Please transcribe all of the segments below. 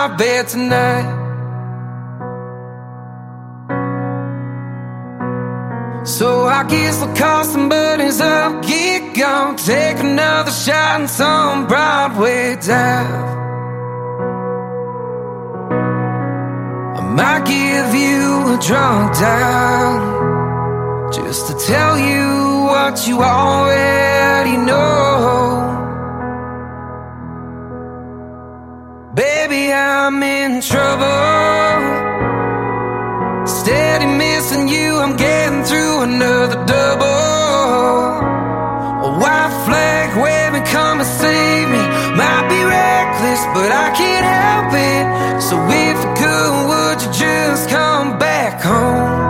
my bed tonight. So I guess I'll call some buddies up, get gone, take another shot in some Broadway dive. I might give you a drunk dial, just to tell you what you already know. Baby, I'm in trouble, steady missing you, I'm getting through another double. A white flag waving, come and save me. Might be reckless, but I can't help it. So if you could, would you just come back home?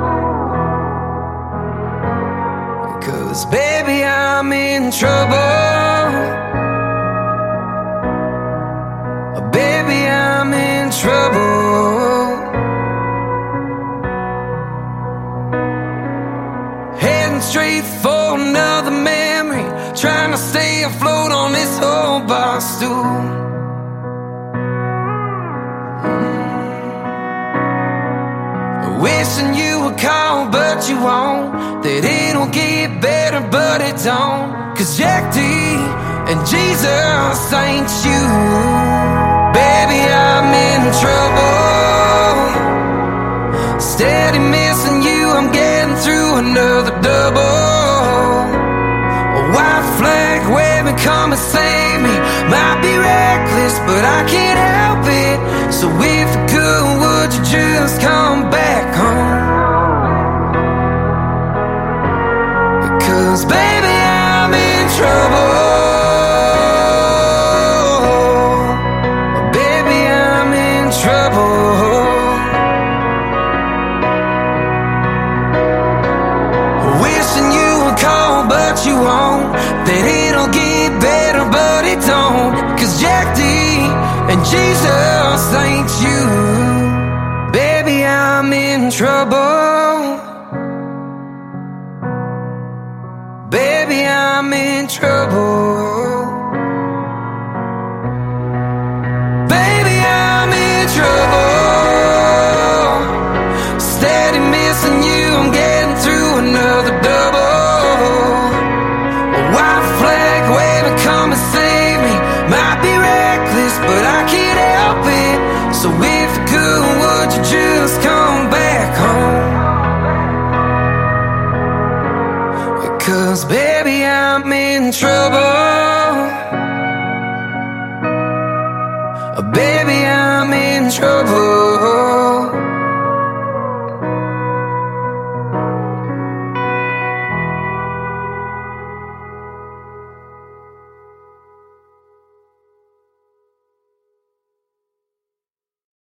'Cause baby, I'm in trouble. Baby, I'm in trouble. Heading straight for another memory, trying to stay afloat on this old bar stool. Wishing you would call, but you won't. That it'll get better, but it don't. 'Cause Jack D and Jesus ain't you. Baby, I'm in trouble, steady missing you, I'm getting through another double. A white flag waving, come and save me. Might be reckless, but I can't help it. So if you could, would you just come back home? Because baby, I'm in trouble. You won't, that it'll get better, but it don't. 'Cause Jack D and Jesus ain't you. Baby, I'm in trouble. Baby, I'm in trouble. Baby, I'm in trouble, steady missing you, I'm getting through another double. Come and save me. Might be reckless, but I can't help it. So if you could, would you just come back home? Because baby, I'm in trouble. Baby, I'm in trouble.